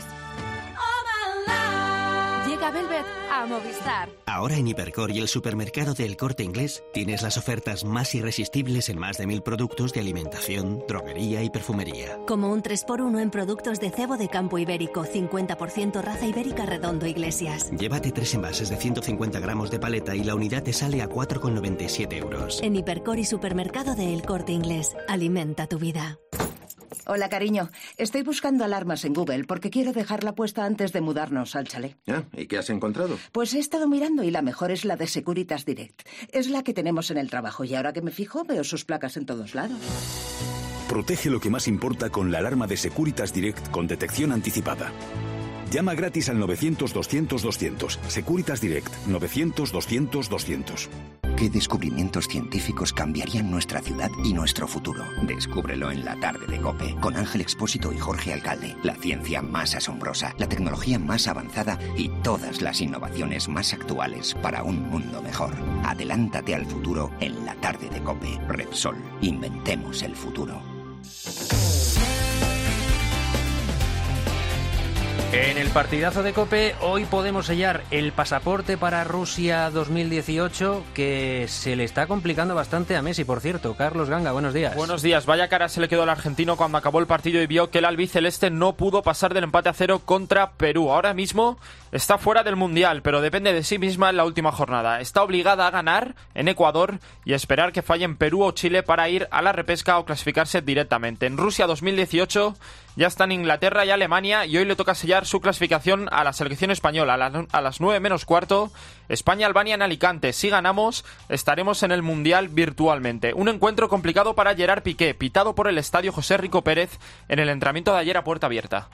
Llega Velvet a Movistar. Ahora en Hipercor y el supermercado del Corte Inglés tienes las ofertas más irresistibles en más de mil productos de alimentación, droguería y perfumería. Como un tres por uno en productos de cebo de campo ibérico, cincuenta por ciento raza ibérica Redondo Iglesias. Llévate tres envases de ciento cincuenta gramos de paleta y la unidad te sale a cuatro con noventa y siete euros. En Hipercor y supermercado de El Corte Inglés. Alimenta tu vida. Hola, cariño. Estoy buscando alarmas en Google porque quiero dejarla puesta antes de mudarnos al chalet. Ah, ¿y qué has encontrado? Pues he estado mirando y la mejor es la de Securitas Direct. Es la que tenemos en el trabajo y ahora que me fijo veo sus placas en todos lados. Protege lo que más importa con la alarma de Securitas Direct con detección anticipada. Llama gratis al novecientos doscientos doscientos. Securitas Direct, novecientos doscientos doscientos. ¿Qué descubrimientos científicos cambiarían nuestra ciudad y nuestro futuro? Descúbrelo en la tarde de COPE, con Ángel Expósito y Jorge Alcalde. La ciencia más asombrosa, la tecnología más avanzada y todas las innovaciones más actuales para un mundo mejor. Adelántate al futuro en la tarde de COPE. Repsol, inventemos el futuro. En el partidazo de COPE hoy podemos sellar el pasaporte para Rusia dos mil dieciocho, que se le está complicando bastante a Messi, por cierto. Carlos Ganga, buenos días. Buenos días. Vaya cara se le quedó al argentino cuando acabó el partido y vio que el albiceleste no pudo pasar del empate a cero contra Perú. Ahora mismo está fuera del Mundial, pero depende de sí misma en la última jornada. Está obligada a ganar en Ecuador y esperar que fallen Perú o Chile para ir a la repesca o clasificarse directamente. En Rusia dos mil dieciocho ya están Inglaterra y Alemania y hoy le toca sellar su clasificación a la selección española. A, la, a las nueve menos cuarto, España-Albania en Alicante. Si ganamos, estaremos en el Mundial virtualmente. Un encuentro complicado para Gerard Piqué, pitado por el estadio José Rico Pérez en el entrenamiento de ayer a puerta abierta.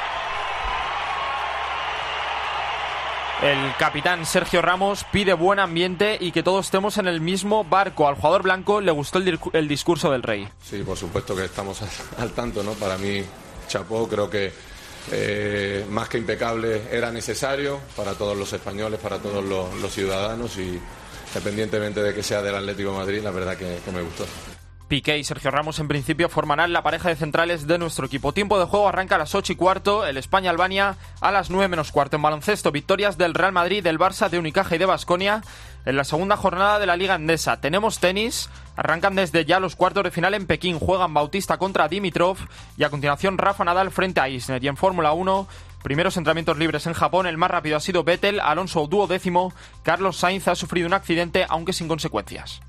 El capitán Sergio Ramos pide buen ambiente y que todos estemos en el mismo barco. Al jugador blanco le gustó el, el discurso del Rey. Sí, por supuesto que estamos al, al tanto, ¿no? Para mí, chapó, creo que eh, más que impecable, era necesario para todos los españoles, para todos los, los ciudadanos y independientemente de que sea del Atlético de Madrid, la verdad que, que me gustó. Piqué y Sergio Ramos en principio formarán la pareja de centrales de nuestro equipo. Tiempo de juego arranca a las ocho y cuarto, el España-Albania a las nueve menos cuarto. En baloncesto, victorias del Real Madrid, del Barça, de Unicaja y de Baskonia en la segunda jornada de la Liga Endesa. Tenemos tenis, arrancan desde ya los cuartos de final en Pekín, juegan Bautista contra Dimitrov y a continuación Rafa Nadal frente a Isner. Y en Fórmula uno, primeros entrenamientos libres en Japón, el más rápido ha sido Vettel, Alonso duodécimo, Carlos Sainz ha sufrido un accidente aunque sin consecuencias.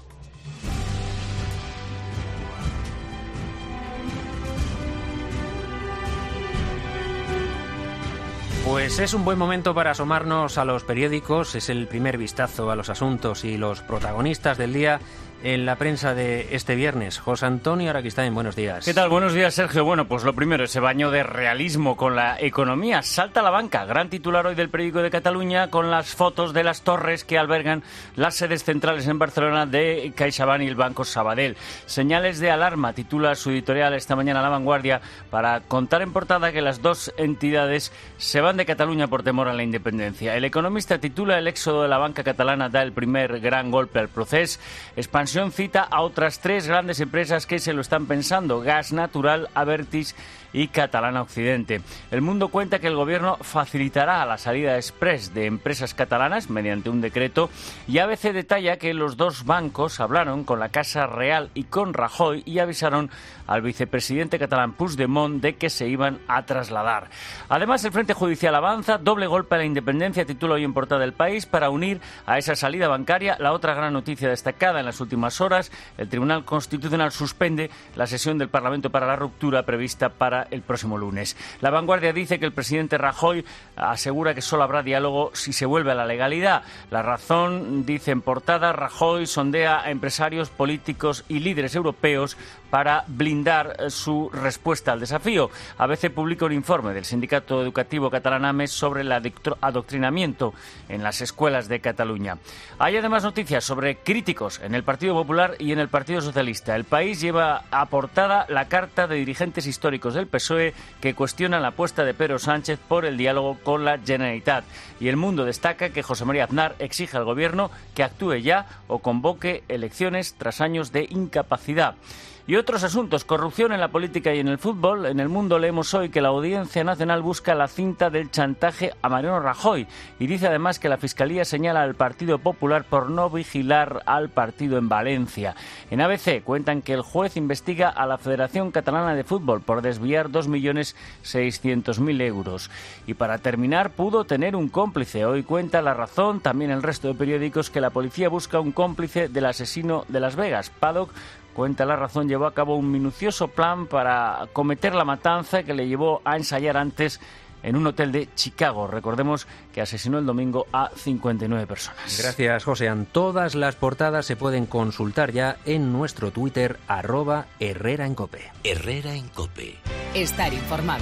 Pues es un buen momento para asomarnos a los periódicos, es el primer vistazo a los asuntos y los protagonistas del día en la prensa de este viernes. José Antonio Araquistáin, buenos días. ¿Qué tal? Buenos días, Sergio. Bueno, pues lo primero, ese baño de realismo con la economía. Salta a la banca, gran titular hoy del Periódico de Cataluña, con las fotos de las torres que albergan las sedes centrales en Barcelona de CaixaBank y el Banco Sabadell. Señales de alarma, titula su editorial esta mañana La Vanguardia, para contar en portada que las dos entidades se van de Cataluña por temor a la independencia. El Economista titula: el éxodo de la banca catalana da el primer gran golpe al procés. Expansión cita a otras tres grandes empresas que se lo están pensando: Gas Natural, Abertis y Catalana Occidente. El Mundo cuenta que el gobierno facilitará la salida express de empresas catalanas mediante un decreto, y A B C detalla que los dos bancos hablaron con la Casa Real y con Rajoy y avisaron al vicepresidente catalán Puigdemont de que se iban a trasladar. Además, el Frente Judicial avanza, doble golpe a la independencia, titula hoy en portada El País, para unir a esa salida bancaria. La otra gran noticia destacada en las últimas horas: el Tribunal Constitucional suspende la sesión del Parlamento para la ruptura prevista para el próximo lunes. La Vanguardia dice que el presidente Rajoy asegura que solo habrá diálogo si se vuelve a la legalidad. La Razón dice en portada: Rajoy sondea a empresarios, políticos y líderes europeos para blindar su respuesta al desafío. A B C publica un informe del Sindicato Educativo Catalán AMES sobre el adoctrinamiento en las escuelas de Cataluña. Hay además noticias sobre críticos en el Partido Popular y en el Partido Socialista. El País lleva a portada la carta de dirigentes históricos del P S O E que cuestionan la apuesta de Pedro Sánchez por el diálogo con la Generalitat. Y El Mundo destaca que José María Aznar exige al Gobierno que actúe ya o convoque elecciones tras años de incapacidad. Y otros asuntos: corrupción en la política y en el fútbol. En El Mundo leemos hoy que la Audiencia Nacional busca la cinta del chantaje a Mariano Rajoy y dice además que la Fiscalía señala al Partido Popular por no vigilar al partido en Valencia. En A B C cuentan que el juez investiga a la Federación Catalana de Fútbol por desviar dos millones seiscientos mil euros. Y para terminar, pudo tener un cómplice. Hoy cuenta La Razón, también el resto de periódicos, que la policía busca un cómplice del asesino de Las Vegas. Paddock, cuenta La Razón, llevó a cabo un minucioso plan para cometer la matanza que le llevó a ensayar antes en un hotel de Chicago. Recordemos que asesinó el domingo a cincuenta y nueve personas. Gracias, José. Todas las portadas se pueden consultar ya en nuestro Twitter, arroba Herrera en Cope. Herrera en Cope. Estar informado.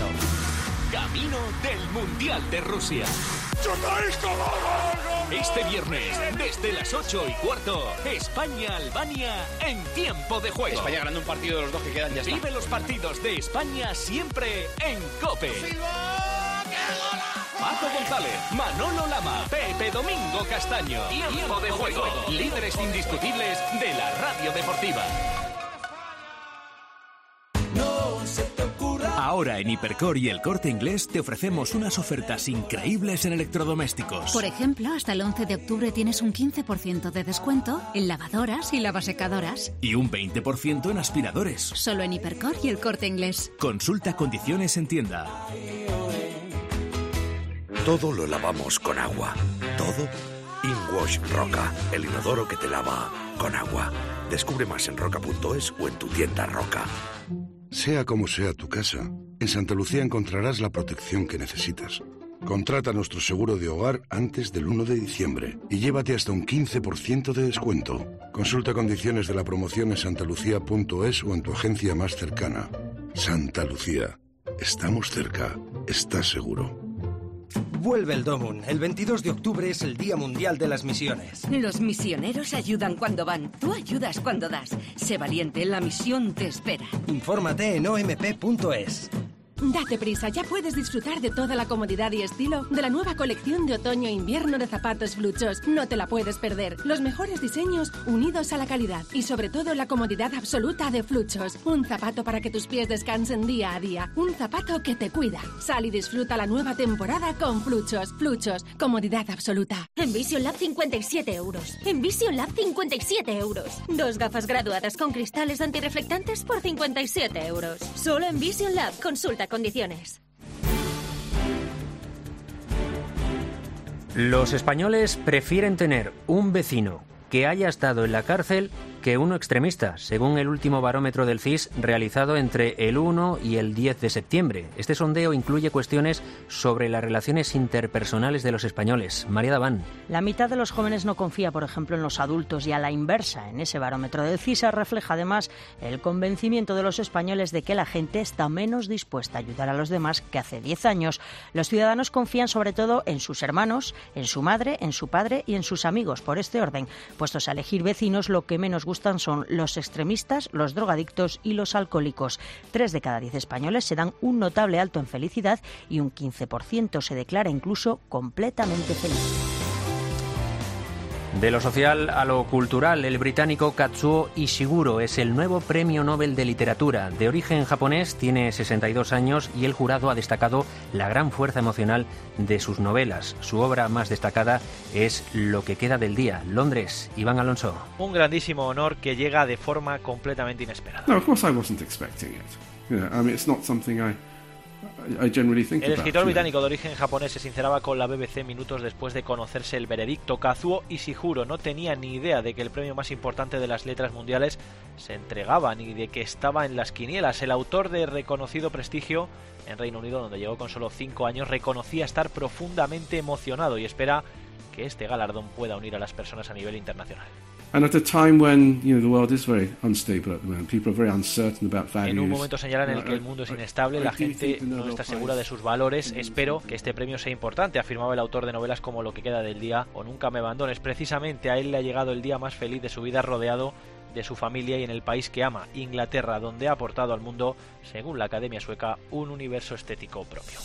Camino del Mundial de Rusia. Este viernes, desde las ocho y cuarto, España-Albania en tiempo de juego. España ganando un partido de los dos que quedan, ya está. Vive los partidos de España siempre en COPE. Paco González, Manolo Lama, Pepe Domingo Castaño. Tiempo de juego. Líderes indiscutibles de la radio deportiva. Ahora en Hipercor y El Corte Inglés te ofrecemos unas ofertas increíbles en electrodomésticos. Por ejemplo, hasta el once de octubre tienes un quince por ciento de descuento en lavadoras y lavasecadoras. Y un veinte por ciento en aspiradores. Solo en Hipercor y El Corte Inglés. Consulta condiciones en tienda. Todo lo lavamos con agua. Todo InWash Roca, el inodoro que te lava con agua. Descubre más en roca punto es o en tu tienda Roca. Sea como sea tu casa, en Santa Lucía encontrarás la protección que necesitas. Contrata nuestro seguro de hogar antes del uno de diciembre y llévate hasta un quince por ciento de descuento. Consulta condiciones de la promoción en santalucía punto es o en tu agencia más cercana. Santa Lucía. Estamos cerca. ¿Estás seguro? Vuelve el Domun. El veintidós de octubre es el Día Mundial de las Misiones. Los misioneros ayudan cuando van. Tú ayudas cuando das. Sé valiente, la misión te espera. Infórmate en o m p punto es. Date prisa, ya puedes disfrutar de toda la comodidad y estilo de la nueva colección de otoño-invierno de zapatos Fluchos. No te la puedes perder. Los mejores diseños unidos a la calidad y sobre todo la comodidad absoluta de Fluchos. Un zapato para que tus pies descansen día a día. Un zapato que te cuida. Sal y disfruta la nueva temporada con Fluchos. Fluchos, comodidad absoluta. En Vision Lab cincuenta y siete euros. En Vision Lab cincuenta y siete euros. Dos gafas graduadas con cristales antirreflectantes por cincuenta y siete euros. Solo en Vision Lab. Consulta condiciones. Los españoles prefieren tener un vecino que haya estado en la cárcel que uno extremista, según el último barómetro del C I S realizado entre el uno y el diez de septiembre. Este sondeo incluye cuestiones sobre las relaciones interpersonales de los españoles. María Daván. La mitad de los jóvenes no confía, por ejemplo, en los adultos, y a la inversa. En ese barómetro del C I S refleja además el convencimiento de los españoles de que la gente está menos dispuesta a ayudar a los demás que hace diez años. Los ciudadanos confían sobre todo en sus hermanos, en su madre, en su padre y en sus amigos. Por este orden, puestos a elegir vecinos, lo que menos gustan son los extremistas, los drogadictos y los alcohólicos. Tres de cada diez españoles se dan un notable alto en felicidad y un quince por ciento se declara incluso completamente feliz. De lo social a lo cultural, el británico Kazuo Ishiguro es el nuevo Premio Nobel de Literatura. De origen japonés, tiene sesenta y dos años y el jurado ha destacado la gran fuerza emocional de sus novelas. Su obra más destacada es Lo que queda del día. Londres, Iván Alonso. Un grandísimo honor que llega de forma completamente inesperada. No, of course I wasn't expecting it. You know, I mean, it's not something I El escritor británico de origen japonés se sinceraba con la B B C minutos después de conocerse el veredicto. Kazuo Ishiguro no tenía ni idea de que el premio más importante de las letras mundiales se entregaba, ni de que estaba en las quinielas. El autor de reconocido prestigio en Reino Unido, donde llegó con solo cinco años, reconocía estar profundamente emocionado y espera que este galardón pueda unir a las personas a nivel internacional. And at a time when, you know, the world is very unstable at the moment, people are very uncertain about values. En un momento señalan en el que el mundo es inestable, la gente no está segura de sus valores. Espero que este premio sea importante, afirmaba el autor de novelas como Lo que queda del día o Nunca me abandones. Precisamente a él le ha llegado el día más feliz de su vida, rodeado de su familia y en el país que ama, Inglaterra, donde ha aportado al mundo, según la Academia Sueca, un universo estético propio.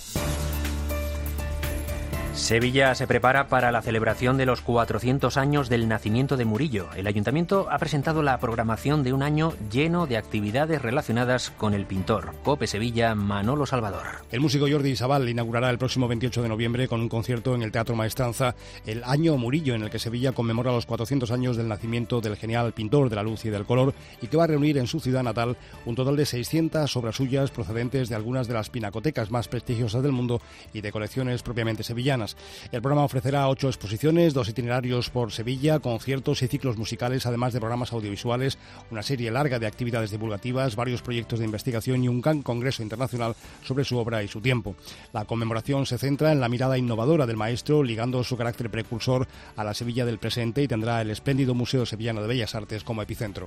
Sevilla se prepara para la celebración de los cuatrocientos años del nacimiento de Murillo. El ayuntamiento ha presentado la programación de un año lleno de actividades relacionadas con el pintor. COPE Sevilla, Manolo Salvador. El músico Jordi Sabal inaugurará el próximo veintiocho de noviembre con un concierto en el Teatro Maestranza el Año Murillo, en el que Sevilla conmemora los cuatrocientos años del nacimiento del genial pintor de la luz y del color, y que va a reunir en su ciudad natal un total de seiscientas obras suyas procedentes de algunas de las pinacotecas más prestigiosas del mundo y de colecciones propiamente sevillanas. El programa ofrecerá ocho exposiciones, dos itinerarios por Sevilla, conciertos y ciclos musicales, además de programas audiovisuales, una serie larga de actividades divulgativas, varios proyectos de investigación y un gran congreso internacional sobre su obra y su tiempo. La conmemoración se centra en la mirada innovadora del maestro, ligando su carácter precursor a la Sevilla del presente, y tendrá el espléndido Museo Sevillano de Bellas Artes como epicentro.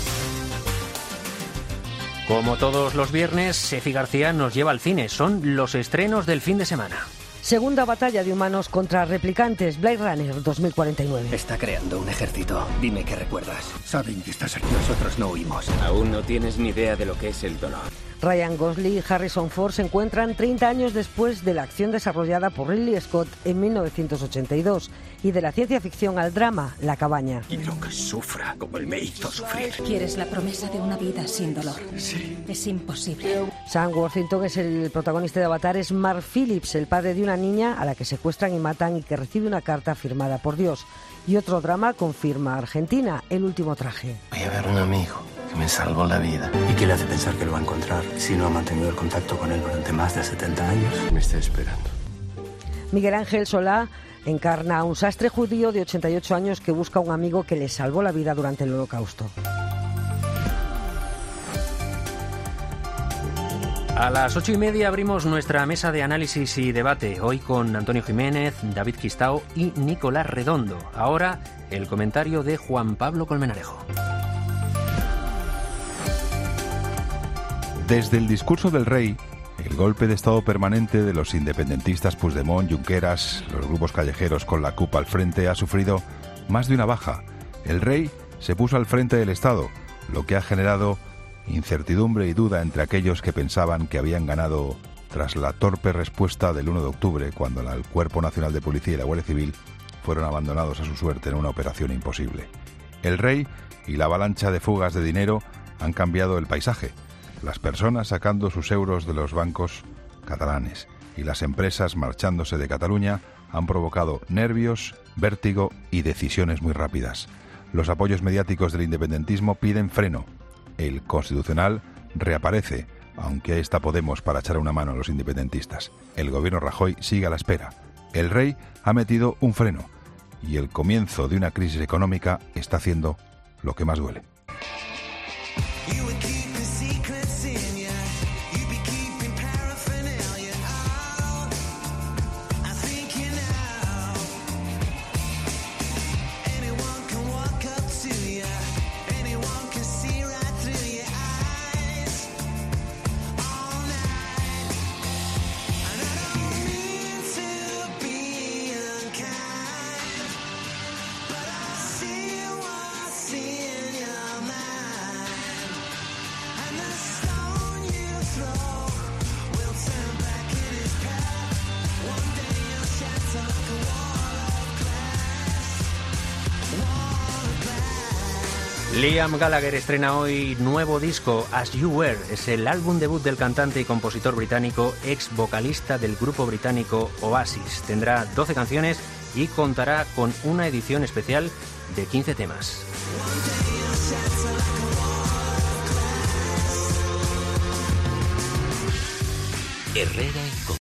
Como todos los viernes, Efi García nos lleva al cine. Son los estrenos del fin de semana. Segunda batalla de humanos contra replicantes, Blade Runner dos mil cuarenta y nueve. Está creando un ejército. Dime qué recuerdas. Saben que estás aquí. Nosotros no huimos. Aún no tienes ni idea de lo que es el dolor. Ryan Gosling y Harrison Ford se encuentran treinta años después de la acción desarrollada por Ridley Scott en mil novecientos ochenta y dos y de la ciencia ficción al drama, La cabaña. Quiero que sufra como él me hizo sufrir. ¿Quieres la promesa de una vida sin dolor? Sí. Es imposible. Sam Worthington es el protagonista de Avatar, es Mark Phillips, el padre de una niña a la que secuestran y matan y que recibe una carta firmada por Dios. Y otro drama confirma Argentina, El último traje. Voy a ver a un amigo que me salvó la vida. ¿Y qué le hace pensar que lo va a encontrar si no ha mantenido el contacto con él durante más de setenta años? Me está esperando. Miguel Ángel Solá encarna a un sastre judío de ochenta y ocho años que busca a un amigo que le salvó la vida durante el Holocausto. A las ocho y media abrimos nuestra mesa de análisis y debate, hoy con Antonio Jiménez, David Quistao y Nicolás Redondo. Ahora, el comentario de Juan Pablo Colmenarejo. Desde el discurso del rey, el golpe de estado permanente de los independentistas Puigdemont, Junqueras, los grupos callejeros con la CUP al frente ha sufrido más de una baja. El rey se puso al frente del Estado, lo que ha generado incertidumbre y duda entre aquellos que pensaban que habían ganado tras la torpe respuesta del uno de octubre, cuando el Cuerpo Nacional de Policía y la Guardia Civil fueron abandonados a su suerte en una operación imposible. El rey y la avalancha de fugas de dinero han cambiado el paisaje. Las personas sacando sus euros de los bancos catalanes y las empresas marchándose de Cataluña han provocado nervios, vértigo y decisiones muy rápidas. Los apoyos mediáticos del independentismo piden freno. El Constitucional reaparece, aunque ahí está Podemos para echar una mano a los independentistas. El gobierno Rajoy sigue a la espera. El rey ha metido un freno y el comienzo de una crisis económica está haciendo lo que más duele. Liam Gallagher estrena hoy nuevo disco, As You Were. Es el álbum debut del cantante y compositor británico, ex vocalista del grupo británico Oasis. Tendrá doce canciones y contará con una edición especial de quince temas. Herrera en